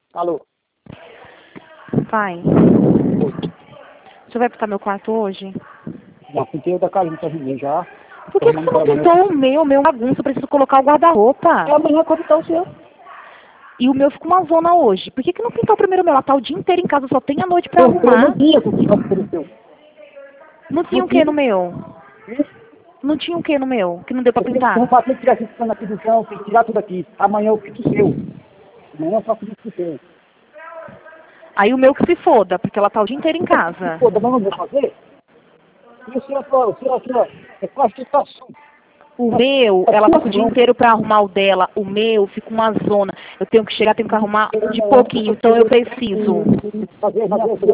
Alô? Pai, Oi. você vai pintar meu quarto hoje? Já pintei o da Karine, terminei já. Por que você não pintou o meu bagunça? Eu preciso colocar o guarda-roupa. É amanhã quando tá o seu. E o meu fica uma zona hoje. Por que não pintou primeiro o meu? Ela tá o dia inteiro em casa, só tem a noite pra Eu arrumar. não tinha com o que ofereceu. Não tinha Não o que no tinha. meu? Isso. Não tinha o que no meu? Que não deu pra Eu tenho que pintar? arrumar, tem que tirar esse pano aqui do chão, tem que tirar tudo aqui. Amanhã eu pinto o seu. Amanhã eu faço isso pro seu. Aí o meu que se foda, porque ela tá o dia inteiro em casa. Pô, mas não vou fazer? E o senhor, é quase que tá sujo. O meu, ela tá o dia inteiro pra arrumar o dela. O meu fica uma zona. Eu tenho que chegar, tenho que arrumar de pouquinho. Então eu preciso. Fazer